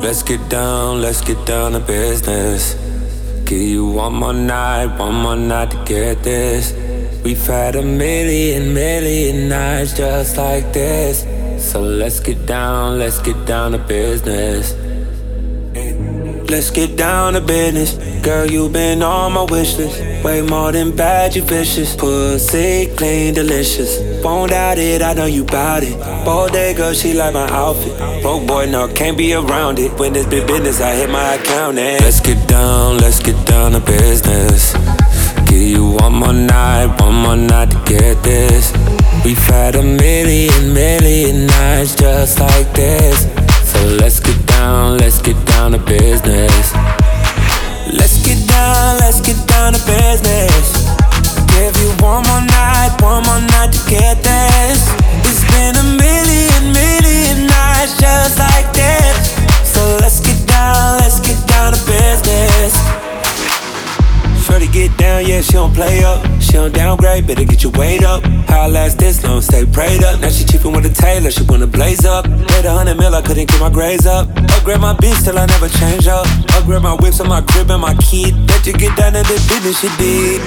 let's get down to business. Give you one more night to get this. We've had a million nights just like this. So let's get down to business. Let's get down to business. Girl, you been on my wish list. Way more than bad, you vicious. Pussy clean, delicious. Won't doubt it, I know you bout it. Bodega, she like my outfit. Broke boy, no, can't be around it. When it's big business, I hit my account and let's get down to business. Give you one more night to get this. We've had a million nights just like this. So let's get down to business. Let's get down to business. Give you one more night to get this. It's been a million nights just like this. So let's get down to business. Shorty get down, yeah, she don't play up. She don't downgrade, better get your weight up. How I last this long, stay prayed up. Now she chiefin' with a tailor, she wanna blaze up. Paid 100 mil, I couldn't get my grades up. Upgrade my bitch till I never change up. Upgrade my whips on my crib and my kid. Let you get down to the business you did.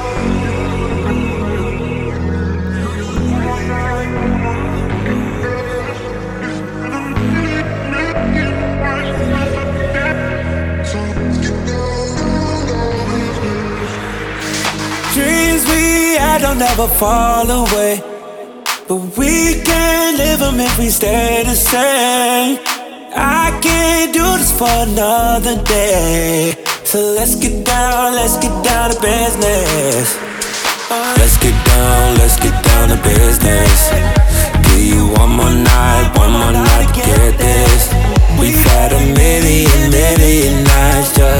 Dreams we had don't never fall away, but we can't live them if we stay the same. I can't do this for another day. So let's get down to business. Let's get down to business. Give you one more night to get this. We've had a million nights just